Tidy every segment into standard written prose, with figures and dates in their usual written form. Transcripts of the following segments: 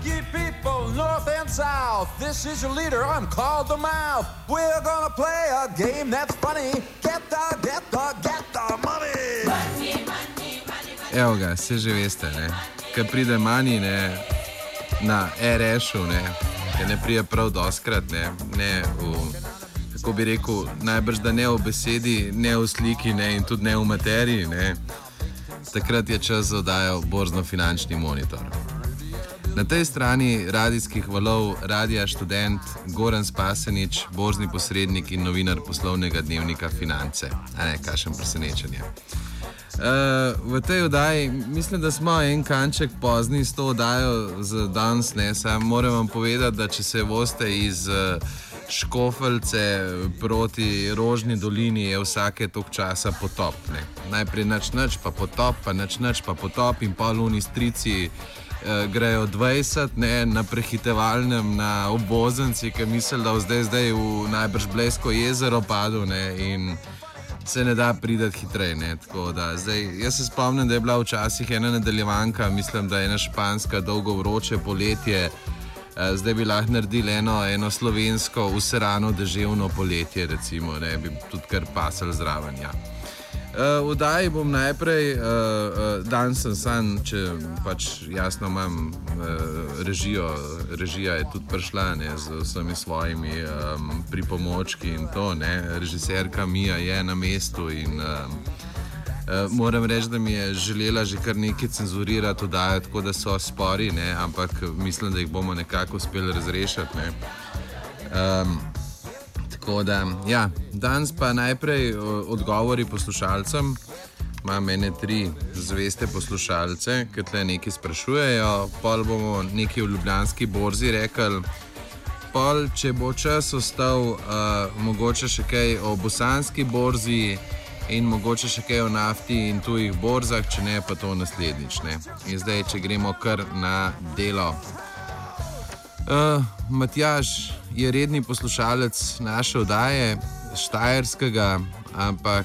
Ye people, north and south, this is your leader, I'm called the Mouth. We're gonna play a game that's funny. Get the money. Evo ga, se že veste, ne. Kad pride money, ne, na RS-u, ne, ker ne prije prav doskrat, ne v, kako bi rekel, najbrž da ne v besedi, ne v sliki, ne, in tudi ne v materiji, ne. Takrat je čas za oddajo Borzno-finančni monitor. Na tej strani radijskih valov Radija Študent, Goran Spasenič, borzni posrednik in novinar poslovnega dnevnika Finance. A ne, kakšen presenečenje. V tej oddaji mislim, da smo en kanček pozni s to oddajo za danes, ne, sam moram vam povedati, da če se boste iz Škofeljce proti Rožni dolini, je vsake tok časa potop, ne. Najprej nič, pa potop, pa nič, pa potop in poluni strici grejo 20, ne, na prehitevalnem, na obvoznici, ki misli, da zdaj v najbrž Blejsko jezero padel, ne, in se ne da pridati hitreje, ne, tako da zdaj, jaz se spomnim, da je bila včasih ena nadaljevanka, mislim, da je ena španska dolgo vroče poletje, zdaj bi lahko naredili eno slovensko userano deževno poletje, recimo, ne, bi tudi kar pasal zraven, ja. V oddaji bom najprej, dan sem sam, če pač jasno imam režija je tudi prišla, ne, z vsemi svojimi pripomočki in to, ne, režiserka Mija je na mestu in moram reči, da mi je želela že kar nekaj cenzurirati oddajo, tako da so spori, ne, ampak mislim, da jih bomo nekako uspeli razrešiti, ne. Tako da, ja, danes pa najprej odgovori poslušalcem. Imam ene 3 zveste poslušalce, ki tle nekaj sprašujejo, pol bomo nekaj v Ljubljanski borzi rekli, pol, če bo čas ostal, mogoče še kaj o bosanski borzi in mogoče še kaj o nafti in tujih borzah, če ne, pa to naslednjič, ne. In zdaj, če gremo kar na delo. Matjaž je redni poslušalec naše oddaje, štajerskega, ampak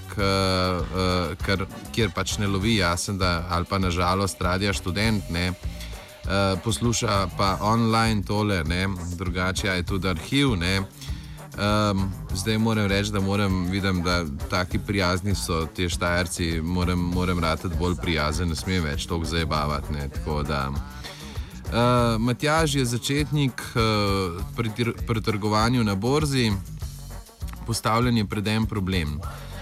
kjer pač ne lovi jasen, da, ali pa nažalost Radija Študent, ne, posluša pa online tole, ne, drugače je tudi arhiv, ne. Zdaj moram reči, da vidim, da taki prijazni so te Štajerci, moram ratati bolj prijazen, ne smem več toliko zajebavati, ne, tako da. Matjaž je začetnik pri trgovanju na borzi, postavljen je pred en problem.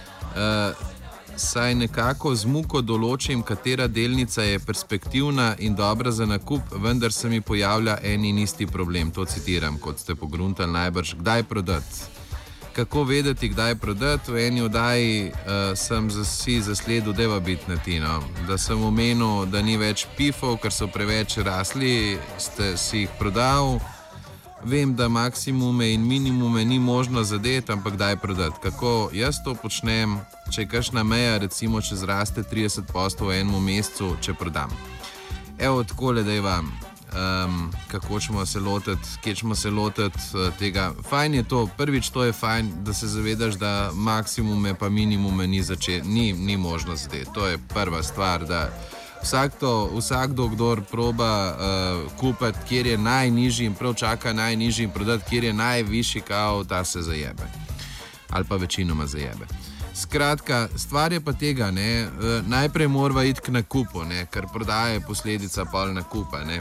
Saj nekako z muko določim, katera delnica je perspektivna in dobra za nakup, vendar se mi pojavlja en in isti problem, to citiram, kot ste pogruntali najbrž, kdaj prodati. Kako vedeti, kdaj prodati? V eni oddaji sem si zasledil, deva biti na tino, da sem omenil, da ni več pifov, ker so preveč rasli, ste si jih prodal. Vem, da maksimume in minimume ni možno zadeti, ampak kdaj prodati. Kako jaz to počnem, če je kakšna meja, recimo, če zraste 30% v enem mesecu, če prodam. Evo, takole, da je vam. Kako ćemo se lotiti, kje ćemo se lotiti tega. Fajn je to, prvič to je fajn, da se zavedaš, da maksimume pa minimume ni možno zadeti. To je prva stvar, da vsakdo, kdor proba kupiti, kjer je najnižji in prav čaka najnižji in prodati, kjer je najvišji, kao, ta se zajebe. Ali pa večinoma zajebe. Skratka, stvar je pa tega, ne, najprej morava iti k nakupu, ne, ker prodaja je posledica pol nakupa, ne.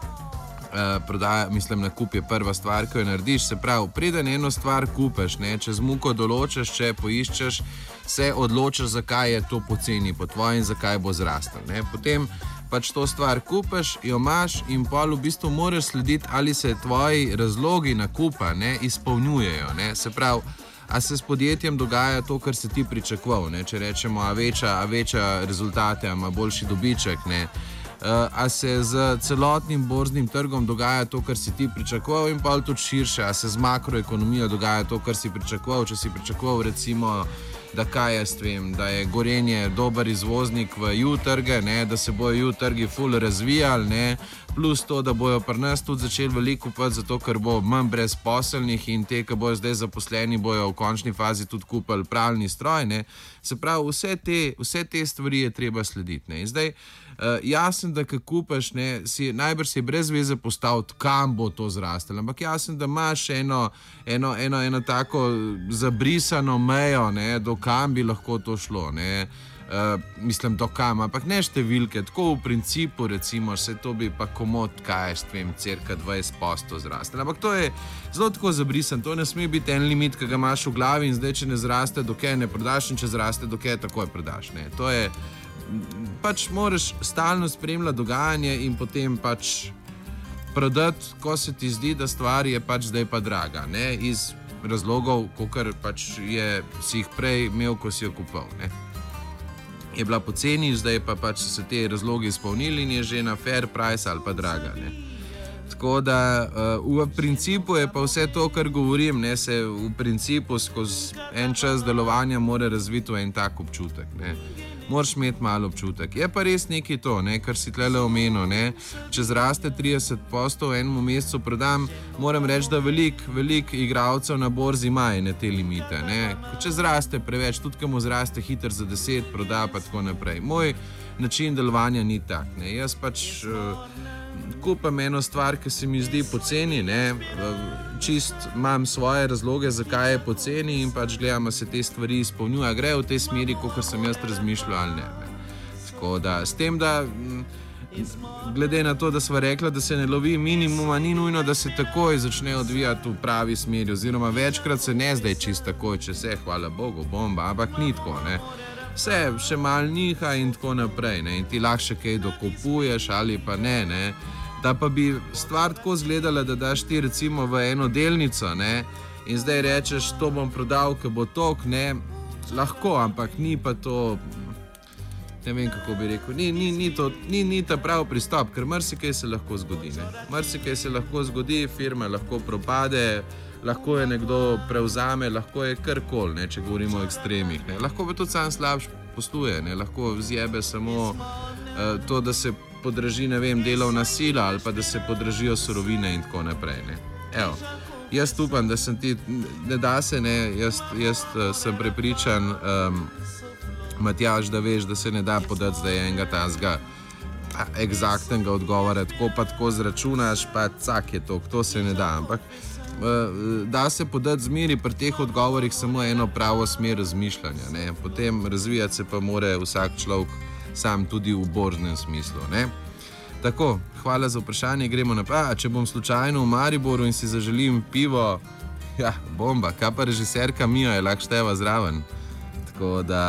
Nakup je prva stvar, ki jo narediš, se pravi, preden eno stvar kupeš, ne, če z muko določiš, če poiščeš, se odločiš, zakaj je to poceni po tvojem, zakaj bo zrastel, ne. Potem pač to stvar kupiš, jo imaš in pol v bistvu moraš slediti, ali se tvoji razlogi nakupa, ne, izpolnjujejo, ne, se pravi, a se s podjetjem dogaja to, kar si ti pričakoval, ne, če rečemo, a veča rezultate, a ima boljši dobiček, ne. A se z celotnim borznim trgom dogaja to, kar si ti pričakoval in pa tudi širše, a se z makroekonomijo dogaja to, kar si pričakoval, če si pričakoval recimo, da kaj jaz vem, da je Gorenje dober izvoznik v U-trge, ne, da se bojo U-trgi ful razvijali, ne, plus to, da bojo pri nas tudi začeli veliko kupiti, zato ker bo manj brezposelnih in te, ki bojo zdaj zaposleni, bojo v končni fazi tudi kupili pralni stroj, ne. Se pravi, vse te stvari je treba slediti, ne. In zdaj, Jasen, da ko kupaš, ne, najbrž si brez veze postaviti, kam bo to zrastelo, ampak jasen, da imaš eno tako zabrisano mejo, ne, do kam bi lahko to šlo, ne. Mislim, do kam, ampak ne številke, tako v principu, recimo, se to bi pa komod, cirka 20% zrastel. Ampak to je zelo tako zabrisan, to ne sme biti en limit, ki ga imaš v glavi in zdaj, če ne zraste, dokaj ne prodaš in če zraste, dokaj takoj prodaš. Ne. To je, pač moraš stalno spremljati dogajanje in potem pač prodati, ko se ti zdi, da stvar je pač zdaj pa draga, ne, iz razlogov, kakor pač si jih prej imel, ko si jo kupil, ne. Je bila poceni, zdaj pa pač se te razlogi izpolnili in je že na fair price ali pa draga. Ne. Tako da v principu je pa vse to, kar govorim, ne, se v principu skozi en čas delovanja mora razviti v en tak občutek. Ne. Moraš imeti malo občutek. Je pa res nekaj to, ne, kar si tlele omenil. Ne. Če zraste 30% v enem mesecu prodam, moram reči, da veliko igralcev na borzi ima te limite. Ne. Če zraste preveč, tudi ko mu zraste hitro za 10, proda pa tako naprej. Moj način delovanja ni tak. Ne. Jaz pač kupam eno stvar, ki se mi zdi poceni, ne. Čist imam svoje razloge, zakaj je poceni in pač gledam, da se te stvari izpolnjuje, gre v tej smeri, kot sem jaz razmišljal ali ne. Tako da, s tem, da glede na to, da sva rekla, da se ne lovi minimuma, ni nujno, da se takoj začne odvijati v pravi smeri, oziroma večkrat se ne zdaj čist takoj, če se, hvala Bogu, bomba, ampak ni tako, ne. Vse še mal niha in tako naprej, ne, in ti lahko še kaj dokupuješ ali pa ne. Da pa bi stvar tako izgledala, da daš ti recimo v eno delnico, ne, in zdaj rečeš, to bom prodal, ker bo tok, ne, lahko, ampak ni pa to, ne vem, kako bi rekel, ni ta prav pristop, ker marsikaj se lahko zgodi, ne. Marsikaj se lahko zgodi, firma lahko propade, lahko je nekdo prevzame, lahko je karkoli, ne, če govorimo o ekstremih, ne. Lahko pa tudi sam slabš posluje, ne, lahko zjebe samo to, da se podraži, ne vem, delovna sila ali pa da se podražijo surovine in tako naprej, ne. Evo, jaz upam, da sem ti, ne da se, ne, jaz sem prepričan, Matjaž, da veš, da se ne da podati zdaj enega tazga egzaktnega odgovora, tako pa tako zračunaš, pa cak je to se ne da, ampak da se podati zmeri pri teh odgovorih samo eno pravo smer razmišljanja, ne. Potem razvijati se pa more vsak človek sam tudi v borznem smislu, ne. Tako, hvala za vprašanje, gremo naprej. Če bom slučajno v Mariboru in si zaželim pivo, ja, bomba, kaj pa režiserka Mija je lahko števa zraven. Tako da,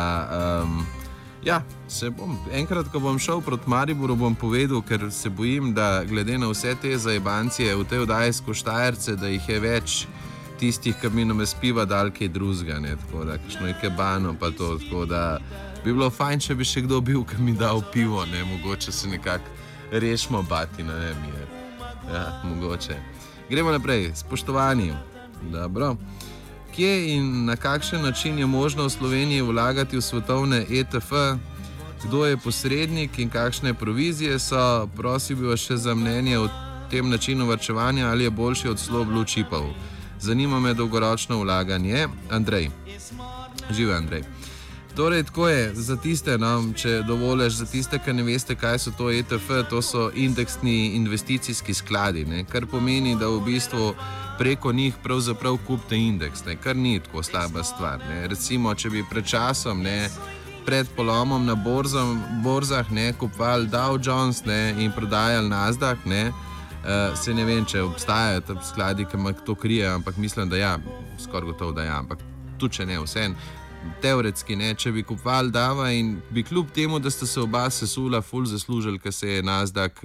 ja, se bom, enkrat, ko bom šel proti Mariboru, bom povedal, ker se bojim, da glede na vse te zajebancije v tej oddaji skozi Štajerce, da jih je več tistih, ki mi nam je spiva dal kaj drugega, ne, tako da, kakšno je kebano pa to, tako da bi bilo fajn, če bi še kdo bil, ki mi dal pivo, ne, mogoče se nekako rešimo bati, ne vem, ja, mogoče. Gremo naprej, spoštovani, dobro. Kje in na kakšen način je možno v Sloveniji vlagati v svetovne ETF, kdo je posrednik in kakšne provizije so, prosil bi vas še za mnenje o tem načinu varčevanja, ali je boljši od celo blue chipov. Zanima me dolgoročno vlaganje. Andrej. Žive, Andrej. Torej, tako je, za tiste, no, če dovoliš, za tiste, ki ne veste, kaj so to ETF, to so indeksni investicijski skladi, ne, kar pomeni, da v bistvu preko njih pravzaprav kupite indeks, ne, kar ni tako slaba stvar. Ne. Recimo, če bi pred časom, ne, pred polomom na borzah, ne, kupovali Dow Jones, ne, in prodajali Nasdaq, ne, se ne vem, če obstajajo ta skladi, ki to krije, ampak mislim, da ja, skoraj gotovo, da ja, ampak tudi če ne, vseeno. Teoretski, ne, če bi kupovali Dava in bi kljub temu, da sta se oba sesula, ful zaslužili, ker se je Nasdaq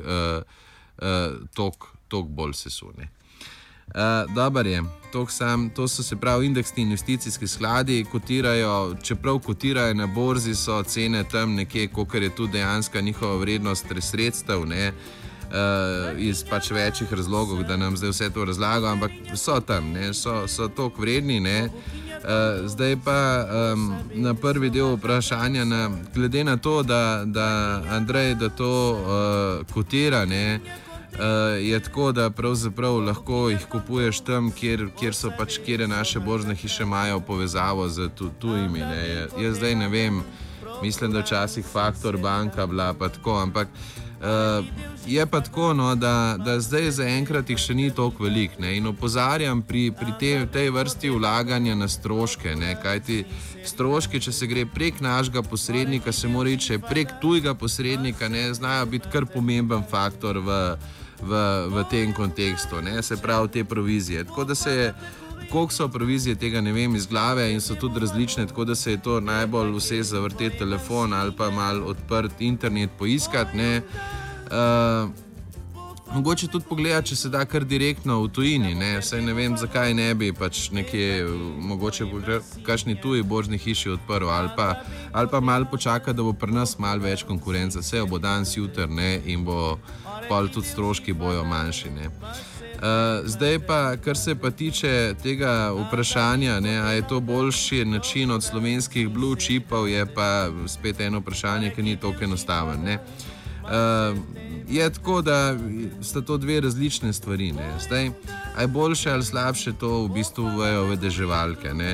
tok bolj sesul. Dobar je, to so se pravi indeksni investicijski skladi, kotirajo, čeprav kotirajo na borzi, so cene tam nekje, kolikor je tudi dejanska njihova vrednost sredstev, ne, iz pač večjih razlogov, da nam zdaj vse to razlago, ampak so tam, ne, so toliko vredni, ne. Zdaj pa na prvi del vprašanja, glede na to, da Andrej, da to kotira, ne, je tako, da pravzaprav lahko jih kupuješ tam, kjer so pač, kjer naše borzne hiše imajo povezavo z tujimi, ne. Jaz zdaj ne vem, Mislim, da včasih Faktor banka bila pa tako, ampak je pa tako, no, da zdaj zaenkrat jih še ni toliko velik, ne, in opozarjam pri tej vrsti vlaganja na stroške, ne, kajti stroški, če se gre prek našega posrednika, se mora iti prek tujega posrednika, ne, znajo biti kar pomemben faktor v tem kontekstu, ne, se pravi te provizije. Tako da koliko so provizije, tega ne vem iz glave in so tudi različne, tako da se je to najbolj vse zavrteti telefon ali pa mal odprt internet poiskati, ne. Mogoče tudi pogledati, če se da kar direktno v tujini, ne, saj ne vem, zakaj ne bi pač nekje, mogoče v kakšni tuji borzni hiši odprl ali pa mal počaka, da bo pri nas mal več konkurence, vse bo danes jutr, ne, in bo pol tudi stroški bojo manjši, ne. Zdaj pa, kar se pa tiče tega vprašanja, ne, a je to boljši način od slovenskih blue chipov, je pa spet eno vprašanje, ki ni toliko enostaven, ne. Je tako, da sta to dve različne stvari, ne. Zdaj, a je boljše ali slabše, to v bistvu vejo vedeževalke, ne.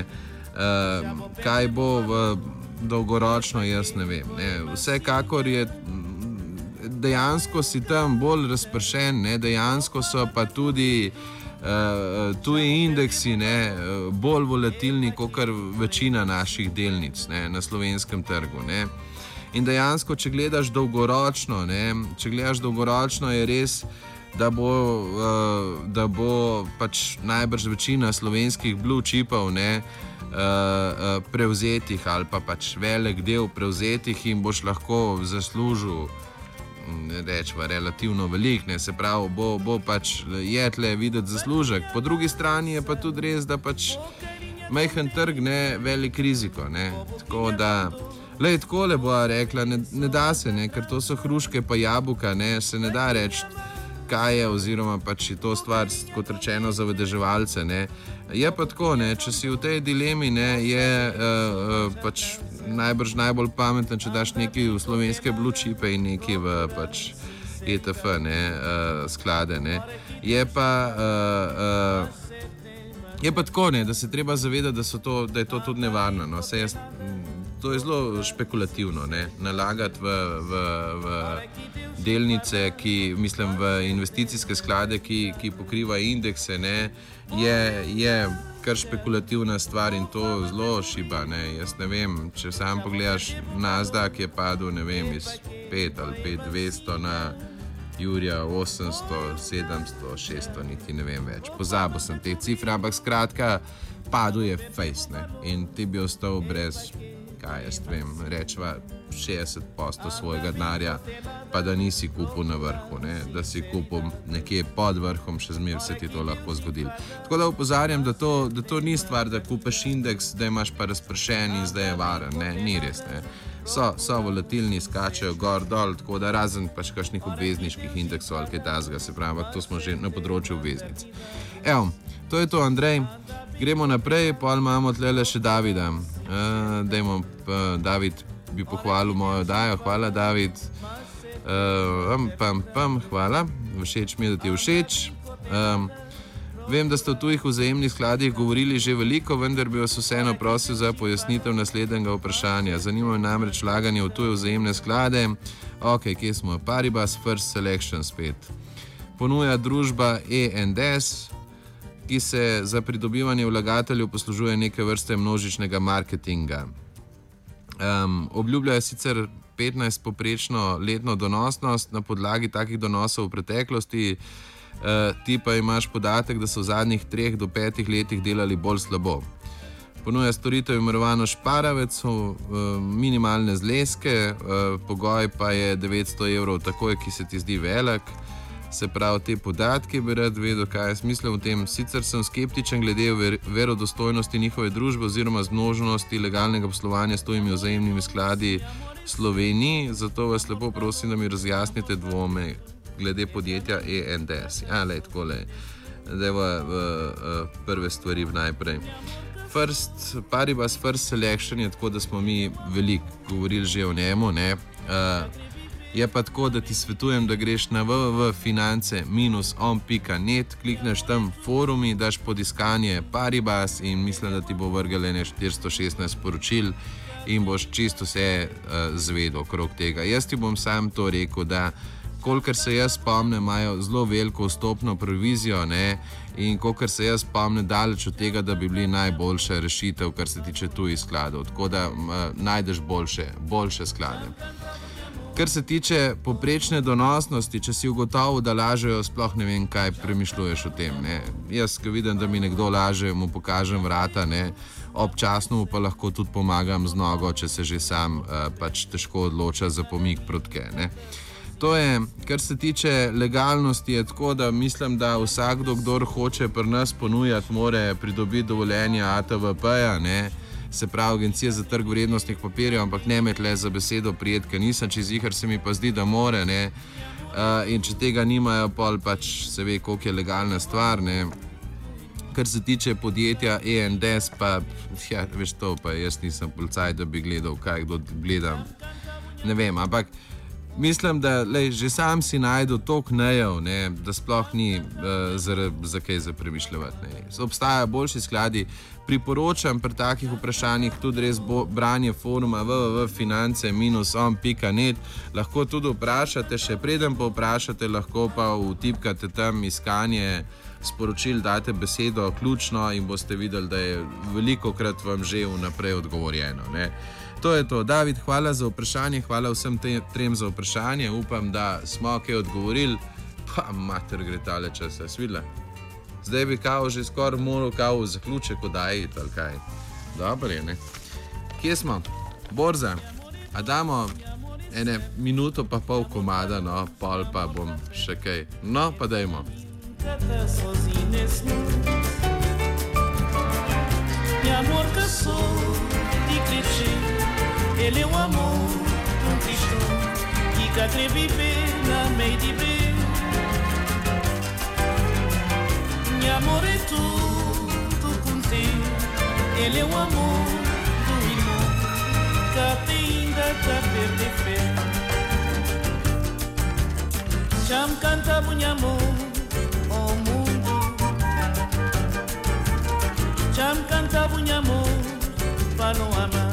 Kaj bo dolgoročno, jaz ne vem, ne. Vsekakor je dejansko si tam bolj razpršen, ne, dejansko so pa tudi tuji indeksi, ne, bolj volatilni kot večina naših delnic, ne, na slovenskem trgu, ne. In dejansko, če gledaš dolgoročno, je res, da bo pač najbrž večina slovenskih blue chipov, ne, prevzetih ali pa pač velik del prevzetih in boš lahko zaslužil, rečva, relativno velik, ne, se pravi, bo pač je tle videti zaslužek. Po drugi strani je pa tudi res, da pač majhen trg, ne, velik riziko, ne, tako da lej, takole bo rekla, ne da se, ne, ker to so hruške pa jabolka, ne, se ne da reči, kaj je, oziroma pač je to stvar, kot rečeno, za vedeževalce, ne. Je pa tako, ne, če si v tej dilemi, ne, je pač najbrž najbolj pametno, če daš nekaj v slovenske blue chipe in nekaj v pač ETF, ne, sklade, ne. Je pa tako, ne, da se treba zavedati, da je to tudi nevarno, no, to je zelo špekulativno, ne, nalagati v delnice, v investicijske sklade, ki pokriva indekse, ne, je kar špekulativna stvar in to zelo šiba, ne. Jaz ne vem, če sam pogledaš, Nasdaq je padel, ne vem, iz 5 ali 5200 na Jurja 800, 700, 600, niti ne vem več. Pozabil sem te cifre, ampak skratka, padel je fejs, ne, in ti bi ostal brez, kaj jaz vem, rečva 60% svojega denarja, pa da nisi kupil na vrhu, ne, da si kupil nekje pod vrhom, še zmeraj se ti to lahko zgodilo. Tako da opozarjam, da to ni stvar, da kupiš indeks, da imaš pa razpršen in zdaj je varen, ne, ni res, ne. So volatilni, skačejo gor, dol, tako da razen pač kakšnih obvezniških indeksov ali kaj tazga, se pravi, to smo že na področju obveznic. Evo, to je to, Andrej. Gremo naprej, pol imamo tlele še Davida. David bi pohvalil mojo oddajo. Hvala, David. Hvala. Všeč mi je, da ti je všeč. Vem, da ste o tujih vzajemnih skladih govorili že veliko, vendar bi vas vseeno prosil za pojasnitev naslednjega vprašanja. Zanima me namreč vlaganje v tuje vzajemne sklade. Ok, kje smo? Paribas First Selection spet. Ponuja družba E&S, ki se za pridobivanje vlagateljev poslužuje neke vrste množičnega marketinga. Obljubljajo sicer 15 poprečno letno donosnost na podlagi takih donosov v preteklosti, ti pa imaš podatek, da so v zadnjih 3 do 5 letih delali bolj slabo. Ponuja storitev imenovano Šparavec, minimalne zleske, pogoj pa je 900 evrov takoj, ki se ti zdi velik. Se pravi, te podatke bi rad vedel, kaj je smisel v tem. Sicer sem skeptičen glede verodostojnosti njihove družbe oziroma zmožnosti legalnega poslovanja s tujimi vzajemnimi skladi v Sloveniji, zato vas lepo prosim, da mi razjasnite dvome glede podjetja E&S. Takole, prve stvari najprej. Paribas First Selection je tako, da smo mi veliko govorili že o njemu, ne. Je pa tako, da ti svetujem, da greš na www.finance-on.net, klikneš tam forumi, daš pod iskanje Paribas in mislim, da ti bo vrgel 416 sporočil in boš čisto vse zvedel okrog tega. Jaz ti bom sam to rekel, da kolikor se jaz spomnim, imajo zelo veliko vstopno provizijo, ne, in kolikor se jaz spomnim, daleč od tega, da bi bili najboljša rešitev, kar se tiče tujih skladov. Tako da najdeš boljše sklade. Kar se tiče poprečne donosnosti, če si ugotovil, da lažejo, sploh ne vem, kaj premišljuješ o tem. Ne. Jaz, ko vidim, da mi nekdo laže, mu pokažem vrata, ne, občasno mu pa lahko tudi pomagam z nogo, če se že sam pač težko odloča za pomik proti kaj. To je, kar se tiče legalnosti, je tako, da mislim, da vsakdo, kdor hoče pri nas ponujati, more pridobiti dovoljenje ATVP-ja, ne, se pravi Agencije za trg vrednostnih papirjev, ampak ne me tle za besedo prijeti, ker nisem čez jih, se mi pa zdi, da more, ne, in če tega nimajo, pol pač se ve, koliko je legalna stvar, ne. Kar se tiče podjetja E&S, pa ja, veš to, pa jaz nisem policaj, da bi gledal, kaj kdo gleda, ne vem, ampak mislim, da lej, že sam si najdu toliko nejev, ne, da sploh ni za kaj za premišljati. Obstajajo boljši skladi. Priporočam pri takih vprašanjih tudi res branje foruma www.finance-on.net. Lahko tudi vprašate, še preden pa vprašate, lahko pa vtipkate tam iskanje sporočil, date besedo ključno in boste videli, da je velikokrat vam že vnaprej odgovorjeno. Ne. To je to. David, hvala za vprašanje, hvala vsem trem za vprašanje. Upam, da smo kaj odgovorili. Pa mater, gre tale čas, jaz videla. Zdaj bi kao že skoraj moral kao zaključek odajiti, ali kaj. Dobro je, ne? Kje smo? Borza. A damo ene minuto pa pol komada, no, pol pa bom še kaj. No, pa dajmo. Ele é o amor cristão que quer viver na meio de bem. Meu amor é tudo contigo. Ele é o amor do irmão que ainda está perder fé. Já me canta meu amor ao mundo. Já me canta meu amor para não amar.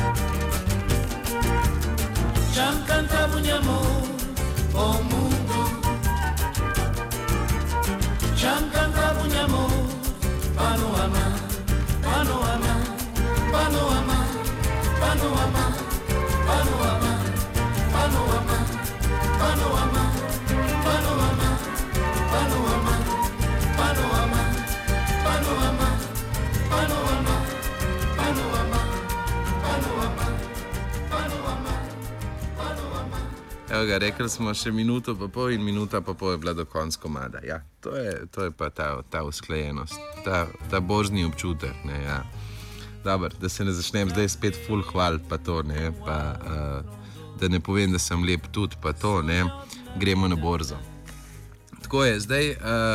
Já me canta meu amor ao mundo. Já me canta meu amor para não amar, para não amar, para não amar, para não amar, para não amar, para não amar, para não amar, para não amar, para não amar, para não amar, para não amar, para não amar, para não amar, para não amar, para não amar. Evo ga, rekli smo še minuto pa pol in minuta pa pol je bila do konca komada. Ja, to je pa ta usklajenost, ta božni občutek, ne, ja. Dobar, da se ne začnem zdaj spet ful hval pa to, ne, pa da ne povem, da sem lep tudi pa to, ne, gremo na borzo. Tako je, zdaj,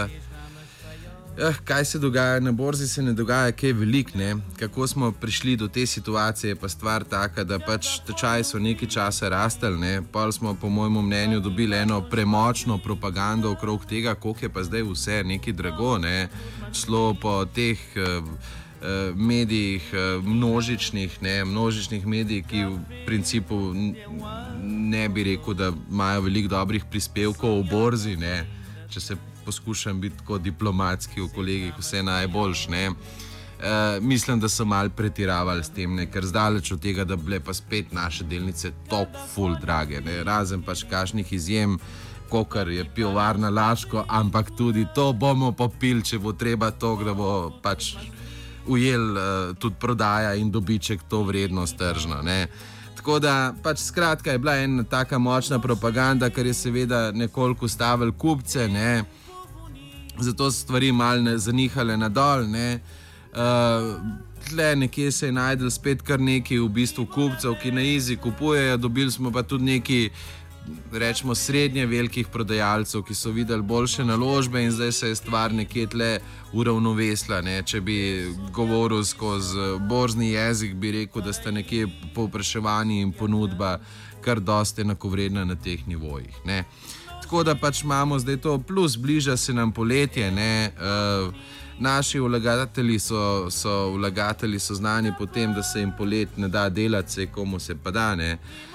kaj se dogaja na borzi, se ne dogaja kaj veliko, ne, kako smo prišli do te situacije, pa stvar taka, da pač tečaji so nekaj časa rastali, ne, pol smo po mojemu mnenju dobili eno premočno propagando okrog tega, koliko je pa zdaj vse nekaj drago, ne, šlo po teh medijih, množičnih medijih, ki v principu ne bi rekel, da imajo veliko dobrih prispevkov o borzi, ne, če se poskušam biti tako diplomatski v kolegih, vse najboljš, ne. Mislim, da so malo pretiravali s tem, ne, ker zdaleč od tega, da bile pa spet naše delnice toliko ful drage, ne, razen pač kakšnih izjem, kokar je pivovarna Laško, ampak tudi to bomo popili, če bo treba to, da bo pač ujel tudi prodaja in dobiček to vrednost tržno, ne. Tako da, pač skratka je bila ena taka močna propaganda, ker je seveda nekoliko ustavil kupce, ne, zato so stvari malo zanihale nadol, ne. Tle nekje se je najdel spet kar nekaj v bistvu kupcev, ki na izi kupujejo, dobili smo pa tudi nekaj, rečemo, srednje velikih prodajalcev, ki so videli boljše naložbe in zdaj se je stvar nekje tle uravnovesla, ne. Če bi govoril skozi borzni jezik, bi rekel, da sta nekje povpraševanje in ponudba kar dosti enakovredna na teh nivojih, ne. Tako da pač imamo zdaj to, plus bliža se nam poletje, ne. Naši vlagatelji so znani po tem, da se jim polet ne da delati, se komu se pa da, ne.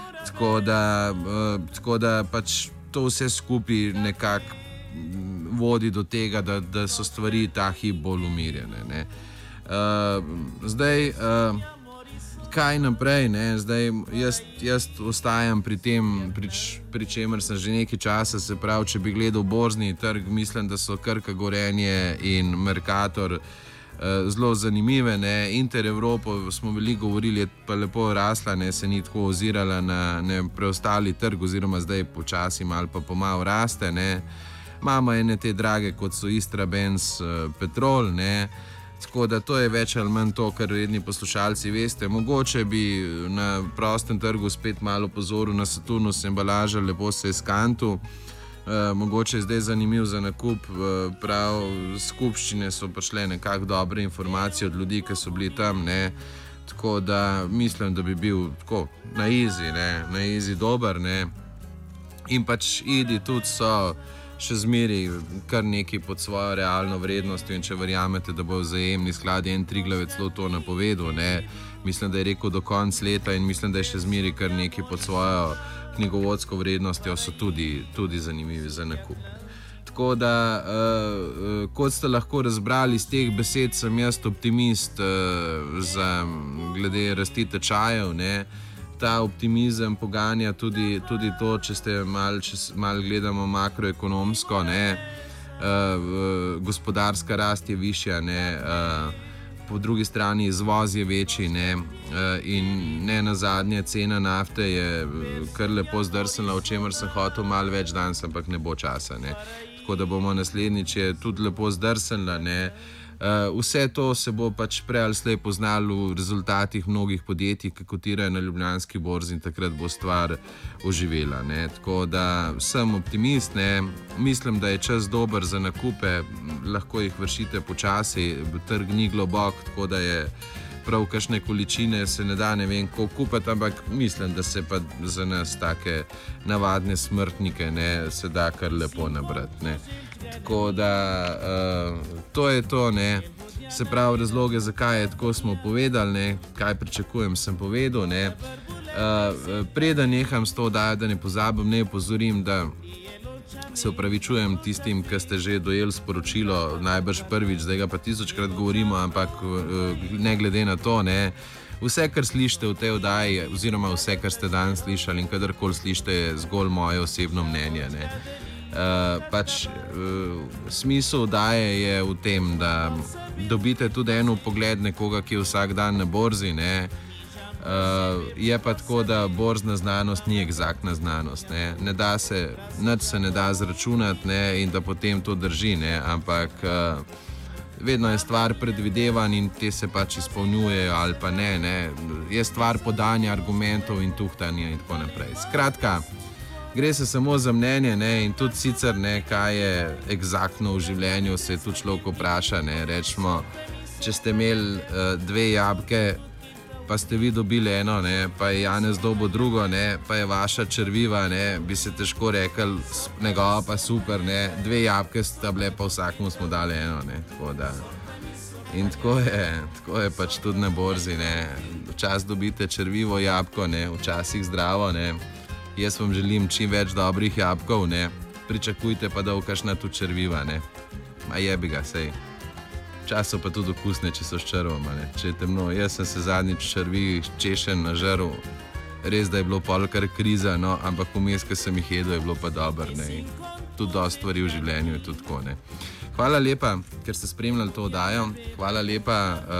Tako da pač to vse skupaj nekako vodi do tega, da so stvari ta hip bolj umirjene, ne. Zdaj, kaj naprej, ne? Zdaj, jaz ostajam pri tem, pri čemer sem že nekaj časa, se pravi, če bi gledal borzni trg, mislim, da so Krka, Gorenje in Mercator zelo zanimive, ne? Inter Evropo smo veliko govorili, je pa lepo rasla, ne? Se ni tako ozirala na preostali trg, oziroma zdaj počasi malo pa pomalo raste, ne? Imamo ene te drage, kot so Istrabenz, Petrol, ne? Tako da to je več ali manj to, kar redni poslušalci veste. Mogoče bi na prostem trgu spet malo pozoril na Saturnus embalaža, lepo se je skantu. Mogoče je zdaj zanimiv za nakup, prav skupščine so prišle nekako dobre informacije od ljudi, ki so bili tam, ne. Tako da mislim, da bi bil tako na easy, ne, na easy dober, ne. In pač idi tudi so še zmeri kar nekaj pod svojo realno vrednostjo in če verjamete, da bo vzajemni sklad en Triglavec celo to napovedal, ne, mislim, da je rekel do konca leta in mislim, da je še zmeri kar nekaj pod svojo knjigovodsko vrednostjo, so tudi zanimivi za nakup. Tako da, kot ste lahko razbrali iz teh besed, sem jaz optimist glede rasti tečajev, ne. Ta optimizem poganja tudi to, če ste malo gledamo makroekonomsko, ne, gospodarska rast je višja, ne, po drugi strani izvoz je večji, ne, in ne nazadnje cena nafte je kar lepo zdrsnila, o čemer sem hotel malo več danes, ampak ne bo časa, ne. Tako da bomo naslednjič je tudi lepo zdrsnila, ne. Vse to se bo pač prej ali slej poznalo v rezultatih mnogih podjetij, ki kotirajo na Ljubljanski borzi in takrat bo stvar oživela, ne. Tako da sem optimist, ne. Mislim, da je čas dober za nakupe, lahko jih vršite počasi, trg ni globok, tako da je prav kakšne količine se ne da ne vem koliko kupiti, ampak mislim, da se pa za nas take navadne smrtnike, ne, se da kar lepo nabrati, ne. Tako da to je to, ne. Se pravi, razloge, zakaj je tako, smo povedali, ne. Kaj pričakujem, sem povedal, ne. Preden neham s to oddajo, da ne pozabim, ne opozorim, da se opravičujem tistim, ki ste že dojeli sporočilo, najbrž prvič, zdaj ga pa 1000-krat govorimo, ampak ne glede na to, ne. Vse, kar slišite v tej oddaji, oziroma vse, kar ste danes slišali in kadarkoli slišite, je zgolj moje osebno mnenje, ne. Smisel oddaje je v tem, da dobite tudi eno pogled nekoga, ki je vsak dan na borzi, ne. Je pa tako, da borzna znanost ni egzaktna znanost, ne. Nič se ne da zračunati, ne, in da potem to drži, ne, ampak vedno je stvar predvidevanj in te se pač izpolnjujejo ali pa ne, ne. Je stvar podanja argumentov in tuhtanja in tako naprej. Skratka, gre se samo za mnenje, ne, in tudi sicer, ne, kaj je egzaktno v življenju, se tudi človek vpraša, ne. Rečemo, če ste imeli 2 jabolke, pa ste vi dobili eno, ne, pa je Janez dobil drugo, ne, pa je vaša črviva, ne, bi se težko rekel, njegova pa super, ne, 2 jabolke sta bile, pa vsakmu smo dali eno, ne, tako da. In tako je pač tudi na borzi, ne, včasih dobite črvivo jabolko, ne, včasih zdravo, ne. Jaz vam želim čim več dobrih jabolkov, ne, pričakujte pa, da bo kakšna tudi črviva, ne. Ma jebi ga, sej. Včasih pa tudi okusne, če so s črvama, ne, če je temno. Jaz sem se zadnjič črvi češen nažrl, res da je bilo pol kar kriza, no, ampak vmes, ko sem jih jedel, je bilo pa dobro, ne, in tudi dosti stvari v življenju je tudi tako, ne. Hvala lepa, ker ste spremljali to oddajo, hvala lepa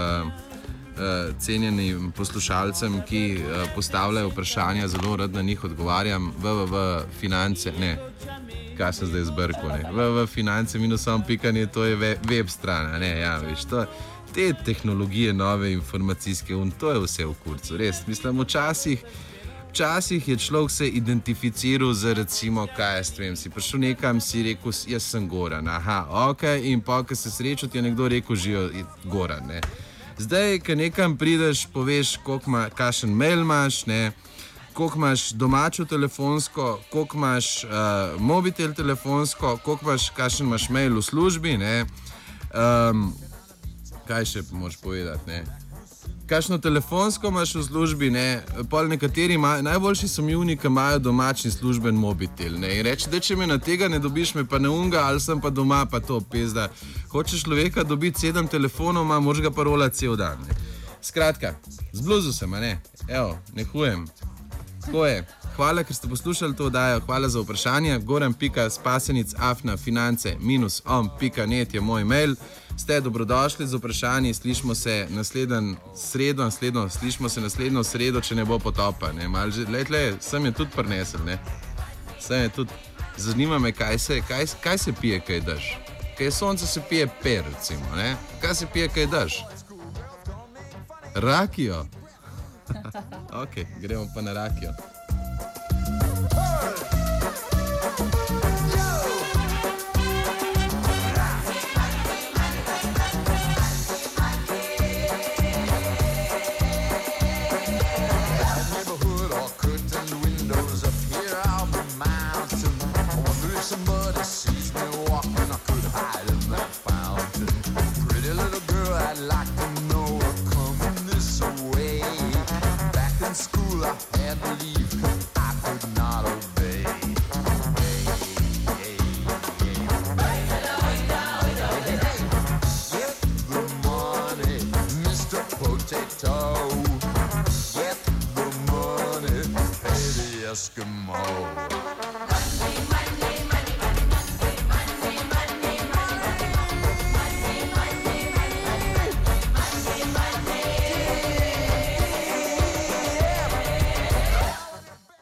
cenjenim poslušalcem, ki postavljajo vprašanja, zelo rad na njih odgovarjam. www.finance, ne, kaj sem zdaj zbrkal, ne, www.finance-.net, to je web strana, ne, ja, veš, to, te tehnologije nove informacijske, to je vse v kurcu, res, mislim, včasih je človek se identificiral z, recimo, kaj jaz vem, si prišel nekam, si rekel, jaz sem Goran, aha, ok, in pa, ko se srečal, ti je nekdo rekel, žijo Goran, ne. Zdaj, ko nekam prideš, poveš, kakšen mail imaš, ne, koliko imaš domačo telefonsko, koliko imaš mobitel telefonsko, koliko imaš, kakšen imaš mail v službi, ne. Kaj še moraš povedati, ne? Kakšno telefonsko imaš v službi, ne? Pol nekateri imajo, najboljši so mi oni, ki imajo domačni služben mobitel, ne? In reči, da če me na tega ne dobiš, me pa ne unga, ali sem pa doma, pa to pizda. Hočeš človeka dobiti 7 telefonov, moraš ga parolati cel dan, ne? Skratka, zbluzil sem, a ne? Evo, ne hujem. Tako je. Hvala, ker ste poslušali to oddajo, hvala za vprašanje. goran.spasenic@finance-om.net je moj mail. Ste dobrodošli z vprašanji, slišimo se naslednjo sredo, če ne bo potopa. Ne? Sem je tudi prinesel, ne? Sem je tudi, zanima me, kaj se pije, kaj daš. Kaj je sonce, se pije per, recimo, ne? Kaj se pije, kaj daš? Rakijo. Ok, gremo pa na rakijo. Eskimo.